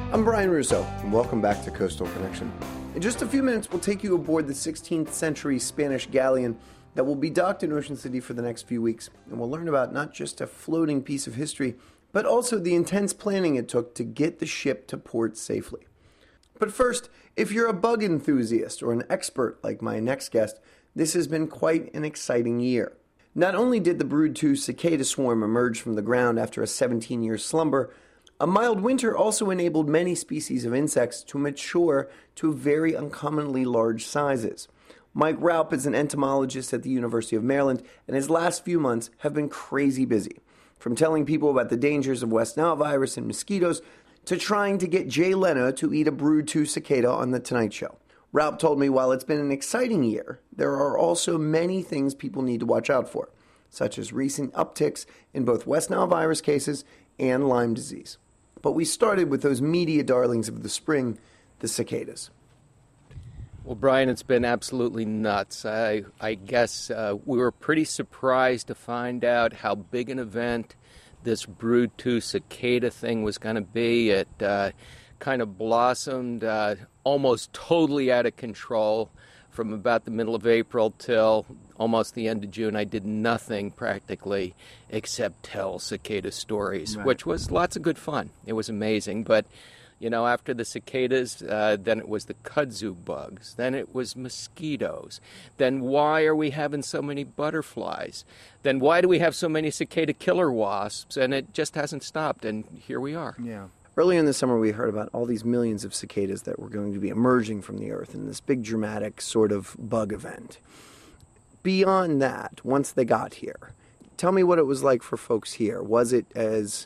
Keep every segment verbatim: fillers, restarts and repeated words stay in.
I'm Brian Russo, and welcome back to Coastal Connection. In just a few minutes, we'll take you aboard the sixteenth century Spanish galleon that will be docked in Ocean City for the next few weeks, and we'll learn about not just a floating piece of history, but also the intense planning it took to get the ship to port safely. But first, if you're a bug enthusiast or an expert like my next guest, this has been quite an exciting year. Not only did the Brood two cicada swarm emerge from the ground after a seventeen-year slumber, a mild winter also enabled many species of insects to mature to very uncommonly large sizes. Mike Raup is an entomologist at the University of Maryland, and his last few months have been crazy busy. From telling people about the dangers of West Nile virus and mosquitoes, to trying to get Jay Leno to eat a Brood two cicada on The Tonight Show. Raup told me while it's been an exciting year, there are also many things people need to watch out for, such as recent upticks in both West Nile virus cases and Lyme disease. But we started with those media darlings of the spring, the cicadas. Well, Brian, it's been absolutely nuts. I, I guess uh, we were pretty surprised to find out how big an event this Brood two cicada thing was going to be. It uh, kind of blossomed uh, almost totally out of control from about the middle of April till almost the end of June. I did nothing practically except tell cicada stories, right. Which was lots of good fun. It was amazing. But, you know, after the cicadas, uh, then it was the kudzu bugs. Then it was mosquitoes. Then why are we having so many butterflies? Then why do we have so many cicada killer wasps? And it just hasn't stopped. And here we are. Yeah. Earlier in the summer, we heard about all these millions of cicadas that were going to be emerging from the earth in this big dramatic sort of bug event. Beyond that, once they got here, tell me what it was like for folks here. Was it as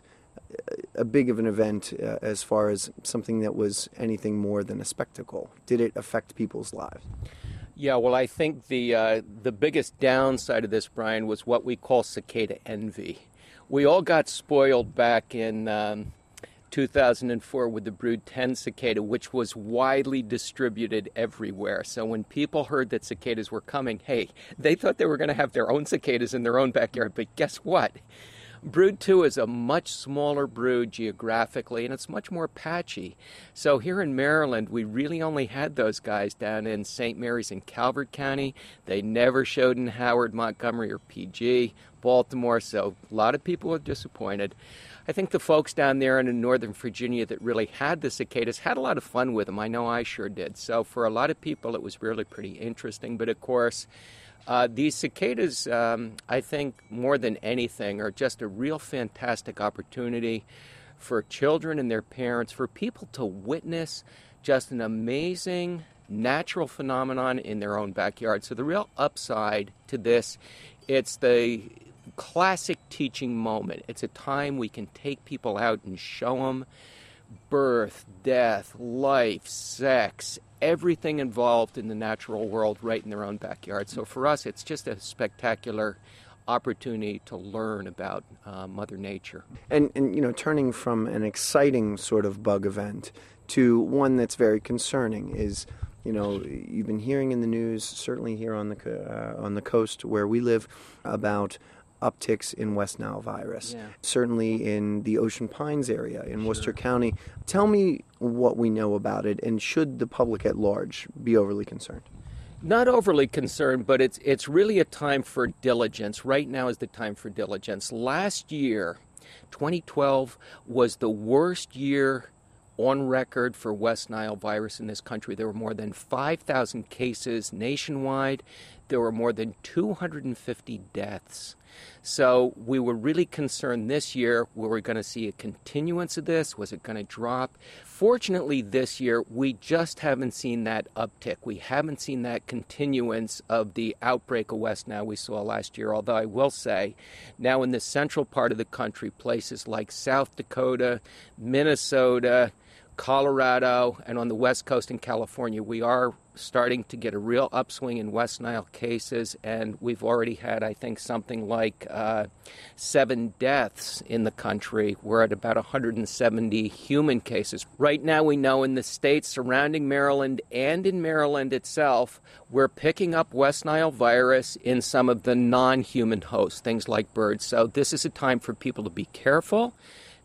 a big of an event uh, as far as something that was anything more than a spectacle? Did it affect people's lives? Yeah, well, I think the uh, the biggest downside of this, Brian, was what we call cicada envy. We all got spoiled back in Um, two thousand four with the Brood ten cicada, which was widely distributed everywhere. So when people heard that cicadas were coming, hey, they thought they were going to have their own cicadas in their own backyard. But guess what? Brood two is a much smaller brood geographically, and it's much more patchy. So here in Maryland, we really only had those guys down in Saint Mary's and Calvert County. They never showed in Howard, Montgomery, or P G, Baltimore, so a lot of people were disappointed. I think the folks down there in Northern Virginia that really had the cicadas had a lot of fun with them. I know I sure did. So for a lot of people, it was really pretty interesting. But of course, uh, these cicadas, um, I think more than anything, are just a real fantastic opportunity for children and their parents, for people to witness just an amazing natural phenomenon in their own backyard. So the real upside to this, it's the classic teaching moment. It's a time we can take people out and show them birth, death, life, sex, everything involved in the natural world right in their own backyard. So for us, it's just a spectacular opportunity to learn about uh, Mother Nature. And, and, you know, turning from an exciting sort of bug event to one that's very concerning is, you know, you've been hearing in the news, certainly here on the uh, on the coast where we live, about upticks in West Nile virus, yeah. Certainly in the Ocean Pines area in sure. Worcester County. Tell me what we know about it, and should the public at large be overly concerned? Not overly concerned, but it's it's really a time for diligence. Right now is the time for diligence. Last year, twenty twelve, was the worst year on record for West Nile virus in this country. There were more than five thousand cases nationwide. There were more than two hundred fifty deaths. So we were really concerned this year, were we going to see a continuance of this? Was it going to drop? Fortunately, this year, we just haven't seen that uptick. We haven't seen that continuance of the outbreak of West Nile we saw last year, although I will say, now in the central part of the country, places like South Dakota, Minnesota, Colorado, and on the West Coast in California, we are starting to get a real upswing in West Nile cases, and we've already had, I think, something like uh, seven deaths in the country. We're at about one hundred seventy human cases. Right now, we know in the states surrounding Maryland and in Maryland itself, we're picking up West Nile virus in some of the non-human hosts, things like birds. So this is a time for people to be careful,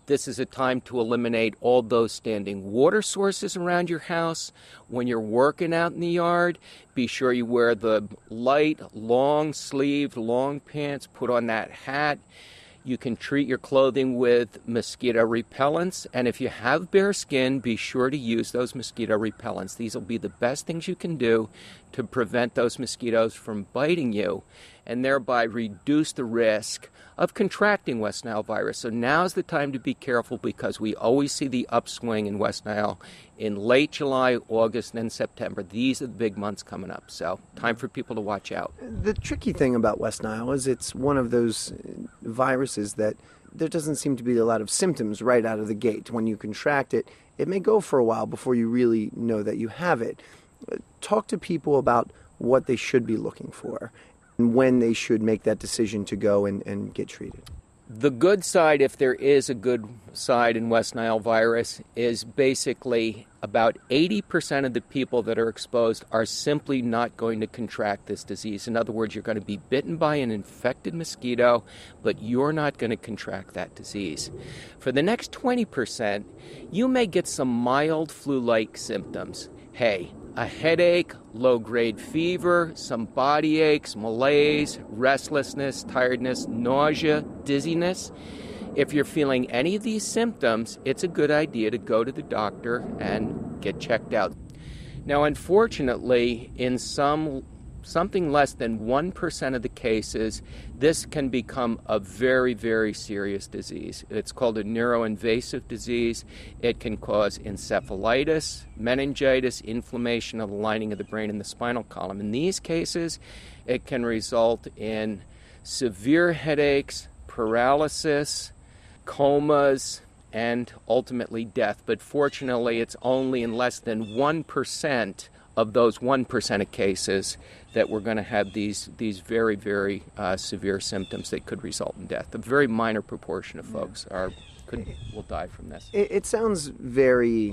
This is a time to eliminate all those standing water sources around your house. When you're working out in the yard, be sure you wear the light, long-sleeved, long pants, put on that hat. You can treat your clothing with mosquito repellents, and if you have bare skin, be sure to use those mosquito repellents. These will be the best things you can do to prevent those mosquitoes from biting you and thereby reduce the risk of contracting West Nile virus. So now's the time to be careful because we always see the upswing in West Nile in late July, August, and then September. These are the big months coming up, so time for people to watch out. The tricky thing about West Nile is it's one of those viruses that there doesn't seem to be a lot of symptoms right out of the gate. When you contract it, it may go for a while before you really know that you have it. Talk to people about what they should be looking for and when they should make that decision to go and, and get treated. The good side, if there is a good side in West Nile virus, is basically about eighty percent of the people that are exposed are simply not going to contract this disease. In other words, you're going to be bitten by an infected mosquito, but you're not going to contract that disease. For the next twenty percent, you may get some mild flu-like symptoms. Hey, a headache, low-grade fever, some body aches, malaise, restlessness, tiredness, nausea, dizziness. If you're feeling any of these symptoms, it's a good idea to go to the doctor and get checked out. Now, unfortunately, in some something less than one percent of the cases, this can become a very, very serious disease. It's called a neuroinvasive disease. It can cause encephalitis, meningitis, inflammation of the lining of the brain and the spinal column. In these cases, it can result in severe headaches, paralysis, comas, and ultimately death. But fortunately, it's only in less than one percent of those one percent of cases that we're going to have these these very, very uh, severe symptoms that could result in death. A very minor proportion of folks are could will die from this. It, it sounds very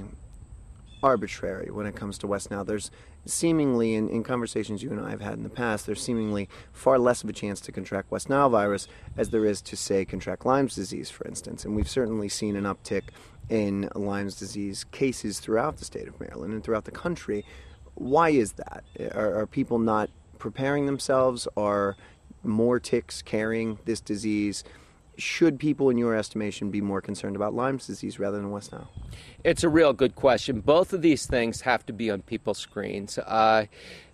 arbitrary when it comes to West Nile. There's seemingly, in, in conversations you and I have had in the past, there's seemingly far less of a chance to contract West Nile virus as there is to, say, contract Lyme's disease, for instance. And we've certainly seen an uptick in Lyme's disease cases throughout the state of Maryland and throughout the country. Why is that? Are, are people not preparing themselves? Are more ticks carrying this disease? Should people, in your estimation, be more concerned about Lyme's disease rather than West Nile? It's a real good question. Both of these things have to be on people's screens. Uh,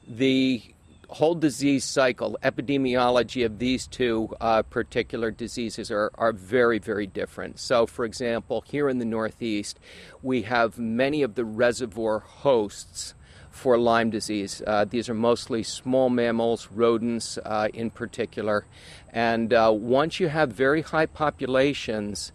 the whole disease cycle, epidemiology of these two uh, particular diseases are, are very, very different. So, for example, here in the Northeast, we have many of the reservoir hosts for Lyme disease. Uh, these are mostly small mammals, rodents uh, in particular. And uh, once you have very high populations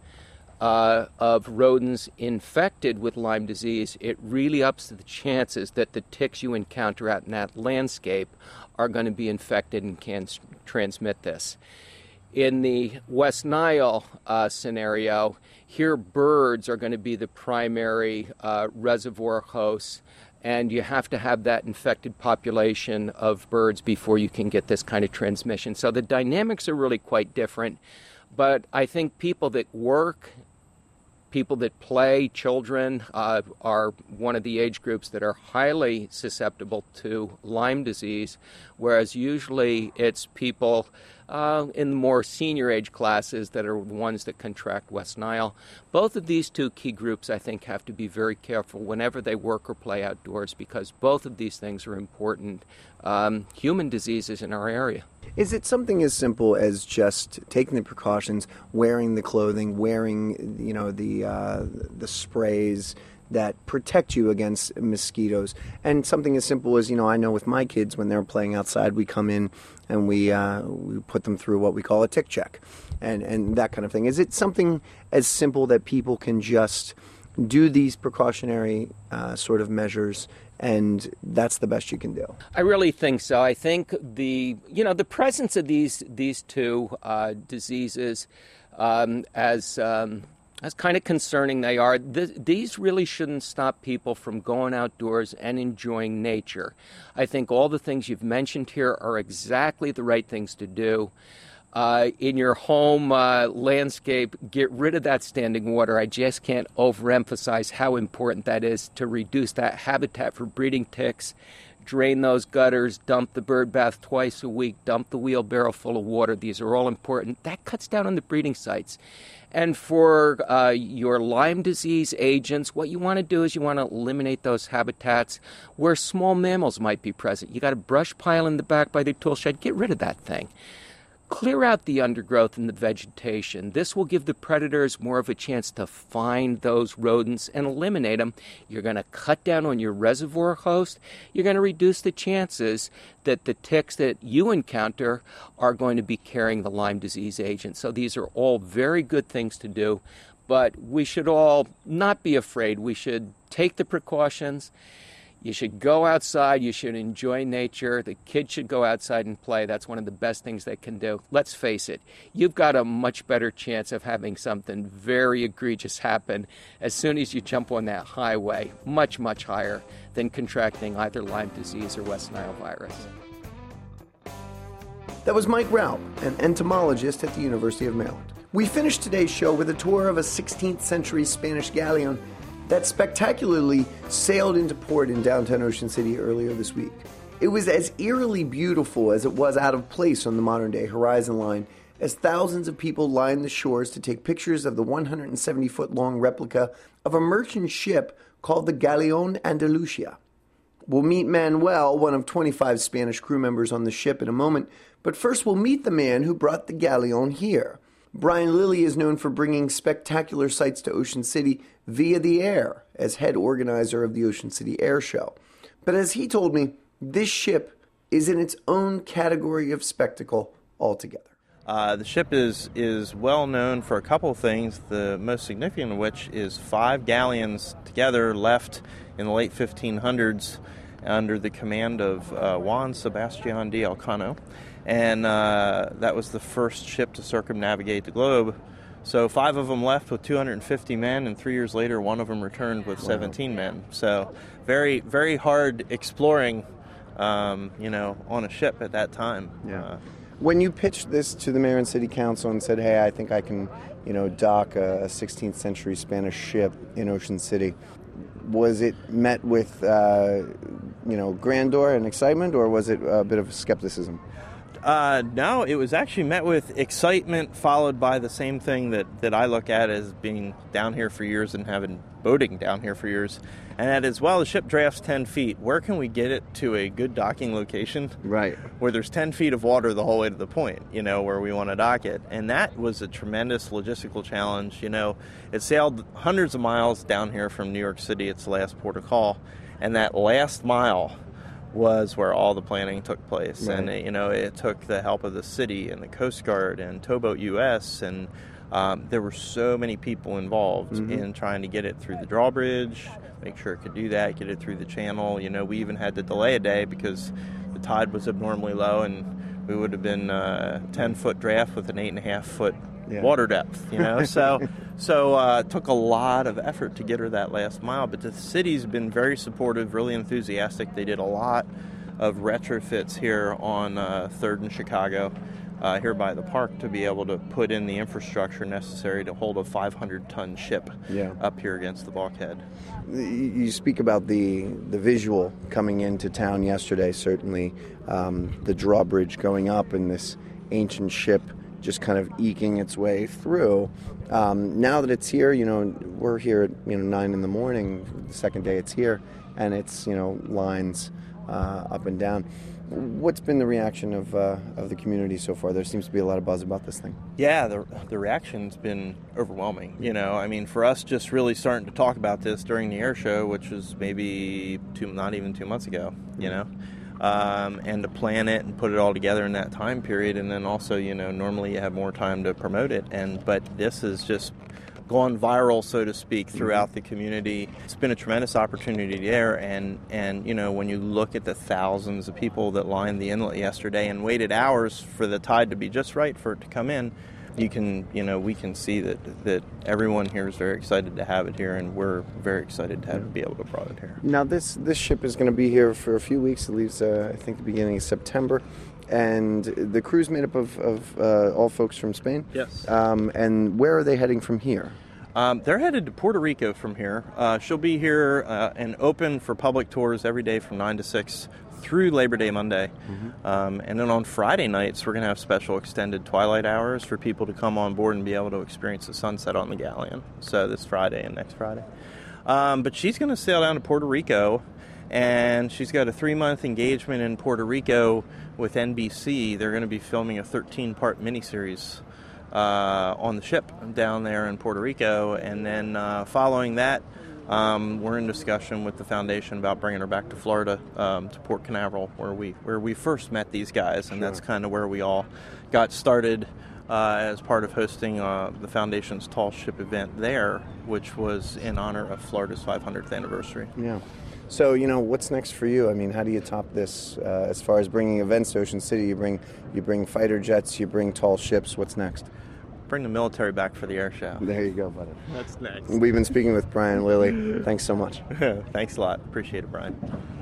uh, of rodents infected with Lyme disease, it really ups the chances that the ticks you encounter out in that landscape are going to be infected and can transmit this. In the West Nile uh, scenario, here birds are going to be the primary uh, reservoir hosts, and you have to have that infected population of birds before you can get this kind of transmission. So the dynamics are really quite different, but I think people that work, people that play, children, uh, are one of the age groups that are highly susceptible to Lyme disease, whereas usually it's people uh, in the more senior age classes that are the ones that contract West Nile. Both of these two key groups, I think, have to be very careful whenever they work or play outdoors because both of these things are important um, human diseases in our area. Is it something as simple as just taking the precautions, wearing the clothing, wearing, you know, the uh, the sprays that protect you against mosquitoes? And something as simple as, you know, I know with my kids when they're playing outside, we come in and we uh, we put them through what we call a tick check and, and that kind of thing. Is it something as simple that people can just do these precautionary uh, sort of measures and that's the best you can do? I really think so. I think the you know the presence of these these two uh, diseases, um, as um, as kind of concerning they are, th- these really shouldn't stop people from going outdoors and enjoying nature. I think all the things you've mentioned here are exactly the right things to do. Uh, in your home uh, landscape, get rid of that standing water. I just can't overemphasize how important that is to reduce that habitat for breeding ticks. Drain those gutters, dump the bird bath twice a week, dump the wheelbarrow full of water. These are all important. That cuts down on the breeding sites. And for uh, your Lyme disease agents, what you want to do is you want to eliminate those habitats where small mammals might be present. You got a brush pile in the back by the tool shed, get rid of that thing. Clear out the undergrowth and the vegetation. This will give the predators more of a chance to find those rodents and eliminate them. You're going to cut down on your reservoir host. You're going to reduce the chances that the ticks that you encounter are going to be carrying the Lyme disease agent. So these are all very good things to do, but we should all not be afraid. We should take the precautions. You should go outside. You should enjoy nature. The kids should go outside and play. That's one of the best things they can do. Let's face it, you've got a much better chance of having something very egregious happen as soon as you jump on that highway, much, much higher than contracting either Lyme disease or West Nile virus. That was Mike Raup, an entomologist at the University of Maryland. We finished today's show with a tour of a sixteenth century Spanish galleon that spectacularly sailed into port in downtown Ocean City earlier this week. It was as eerily beautiful as it was out of place on the modern-day Horizon Line, as thousands of people lined the shores to take pictures of the one hundred seventy foot long replica of a merchant ship called the Galeon Andalucia. We'll meet Manuel, one of twenty-five Spanish crew members on the ship, in a moment, but first we'll meet the man who brought the Galeon here. Brian Lilly is known for bringing spectacular sights to Ocean City via the air as head organizer of the Ocean City Air Show. But as he told me, this ship is in its own category of spectacle altogether. Uh, the ship is, is well known for a couple of things, the most significant of which is five galleons together left in the late fifteen hundreds under the command of uh, Juan Sebastián de Elcano. And uh, that was the first ship to circumnavigate the globe. So five of them left with two hundred fifty men, and three years later, one of them returned with seventeen men. So very, very hard exploring, um, you know, on a ship at that time. Yeah. Uh, when you pitched this to the mayor and city council and said, hey, I think I can, you know, dock a sixteenth century Spanish ship in Ocean City, was it met with, uh, you know, grandeur and excitement, or was it a bit of skepticism? Uh, no, it was actually met with excitement, followed by the same thing that, that I look at as being down here for years and having boating down here for years. And that is, well, the ship drafts ten feet. Where can we get it to a good docking location? Right. Where there's ten feet of water the whole way to the point, you know, where we want to dock it. And that was a tremendous logistical challenge. You know, it sailed hundreds of miles down here from New York City. It's the last port of call. And that last mile was where all the planning took place. Right. And, it, you know, it took the help of the city and the Coast Guard and Towboat U S, and um, there were so many people involved mm-hmm. in trying to get it through the drawbridge, make sure it could do that, get it through the channel. You know, we even had to delay a day because the tide was abnormally low, and we would have been uh, ten-foot draft with an eight and a half foot yeah. water depth, you know. So so uh, it took a lot of effort to get her that last mile, but the city's been very supportive, really enthusiastic. They did a lot of retrofits here on uh, third and Chicago, uh, here by the park, to be able to put in the infrastructure necessary to hold a five hundred ton ship yeah. up here against the bulkhead. You speak about the the visual coming into town yesterday, certainly um, the drawbridge going up and this ancient ship just kind of eking its way through. Um, now that it's here, you know, we're here at, you know, nine in the morning, the second day it's here, and it's, you know, lines uh, up and down. What's been the reaction of uh, of the community so far? There seems to be a lot of buzz about this thing. Yeah, the the reaction's been overwhelming. You know, I mean, for us just really starting to talk about this during the air show, which was maybe two, not even two months ago, you know, um, and to plan it and put it all together in that time period, and then also, you know, normally you have more time to promote it, and but this is just gone viral, so to speak, throughout the community. It's been a tremendous opportunity there, and, and you know, when you look at the thousands of people that lined the inlet yesterday and waited hours for the tide to be just right for it to come in, you can, you know, we can see that, that everyone here is very excited to have it here, and we're very excited to have it be able to bring it here. Now, this, this ship is going to be here for a few weeks. It leaves, uh, I think, the beginning of September. and the crew's made up of, of uh, all folks from Spain? Yes. Um, and where are they heading from here? Um, they're headed to Puerto Rico from here. Uh, she'll be here uh, and open for public tours every day from nine to six through Labor Day Monday. Mm-hmm. Um, and then on Friday nights, we're going to have special extended twilight hours for people to come on board and be able to experience the sunset on the galleon. So this Friday and next Friday. Um, but she's going to sail down to Puerto Rico, and she's got a three-month engagement in Puerto Rico with N B C. They're going to be filming a thirteen-part miniseries uh, on the ship down there in Puerto Rico. And then uh, following that, Um, we're in discussion with the foundation about bringing her back to Florida, um, to Port Canaveral, where we where we first met these guys, and sure. That's kind of where we all got started uh, as part of hosting uh, the foundation's Tall Ship event there, which was in honor of Florida's five hundredth anniversary. Yeah. So, you know, what's next for you? I mean, how do you top this uh, as far as bringing events to Ocean City? You bring you bring fighter jets, you bring tall ships. What's next? Bring the military back for the air show. There you go, buddy. That's next. We've been speaking with Brian Lilly. Thanks so much. Thanks a lot. Appreciate it, Brian.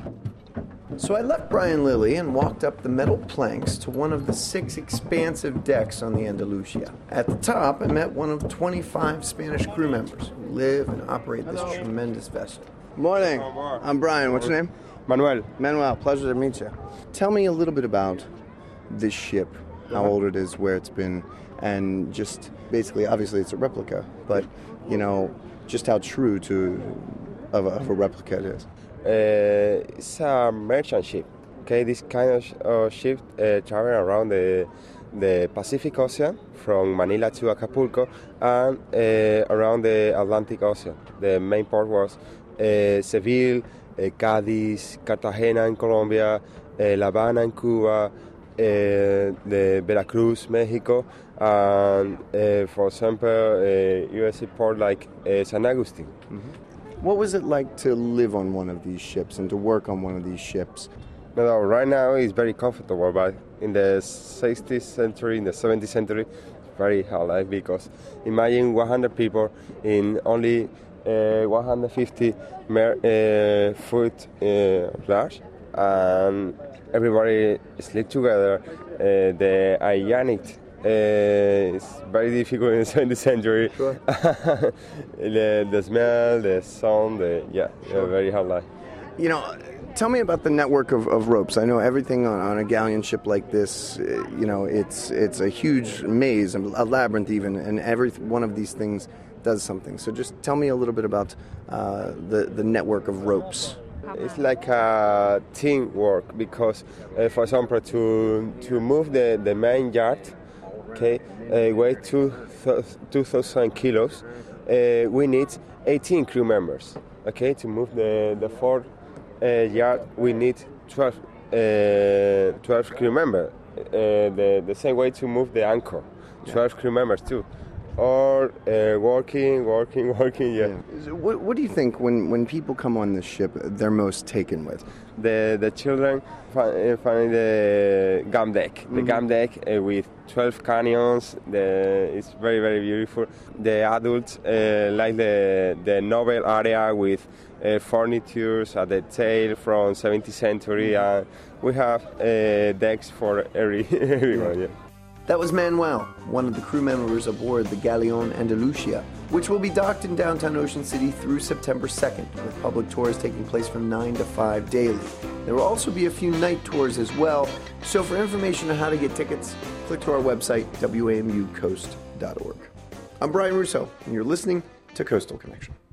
So I left Brian Lilly and walked up the metal planks to one of the six expansive decks on the Andalusia. At the top, I met one of twenty-five Spanish crew members who live and operate this Hello. tremendous vessel. Morning. I'm Brian. What's your name? Manuel. Manuel. Pleasure to meet you. Tell me a little bit about this ship, how old it is, where it's been, and just basically, obviously it's a replica, but, you know, just how true to of a, of a replica it is. Uh, it's a merchant ship. Okay, this kind of, sh- of ship uh, travel around the the Pacific Ocean from Manila to Acapulco and uh, around the Atlantic Ocean. The main port was uh, Seville, uh, Cádiz, Cartagena in Colombia, uh, La Habana in Cuba, uh, the Veracruz, Mexico, and uh, for example, uh, U S A port like uh, San Agustin. Mm-hmm. What was it like to live on one of these ships and to work on one of these ships? No, right now it's very comfortable, but in the sixteenth century, in the seventeenth century, it's very hard life because imagine one hundred people in only uh, one hundred fifty mer- uh, foot uh, large, and everybody sleep together. Uh, the hygienic uh, is very difficult in the seventeenth century. Sure. the, the smell, the sound, the, yeah, sure. Very hard life. You know, tell me about the network of, of ropes. I know everything on, on a galleon ship like this, uh, you know, it's it's a huge maze, a labyrinth even, and every one of these things does something. So just tell me a little bit about uh, the, the network of ropes. It's like a teamwork because, uh, for example, to to move the, the main yard, okay, uh, weigh two thousand kilos, uh, we need eighteen crew members, okay, to move the, the fourth Uh, yard, we need twelve, uh, twelve crew members. Uh, the, the same way to move the anchor, twelve yeah. crew members too. Or uh, working, working, working, yeah. yeah. What, what do you think when, when people come on this ship, they're most taken with? The the children find, find the gum deck. Mm-hmm. The gum deck uh, with twelve canyons. The, it's very, very beautiful. The adults uh, like the, the novel area with Uh, furnitures at the tail from seventeenth century, and uh, we have uh, decks for every everyone. Yeah. That was Manuel, one of the crew members aboard the Galeon Andalusia, which will be docked in downtown Ocean City through September second, with public tours taking place from nine to five daily. There will also be a few night tours as well, so for information on how to get tickets, click to our website, W A M U coast dot org. I'm Brian Russo, and you're listening to Coastal Connection.